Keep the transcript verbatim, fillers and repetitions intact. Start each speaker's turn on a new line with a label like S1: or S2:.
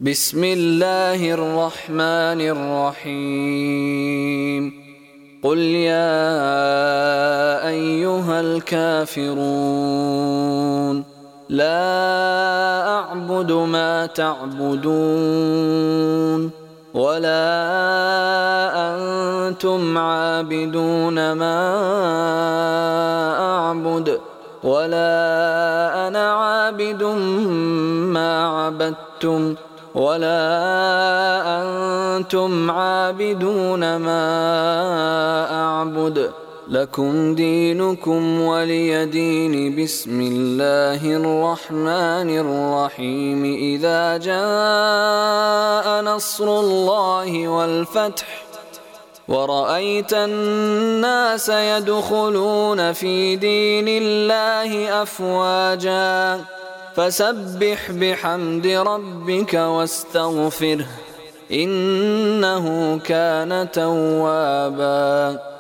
S1: بسم الله الرحمن الرحيم قل يا أيها الكافرون لا أعبد ما تعبدون ولا أنتم عابدون ما أعبد ولا أنا عابد ما عبدتم ولا أنتم عابدون ما أعبد لكم دينكم ولي دين. بسم الله الرحمن الرحيم إذا جاء نصر الله والفتح ورأيت الناس يدخلون في دين الله أفواجا فسبح بحمد ربك واستغفره إنه كان توابا.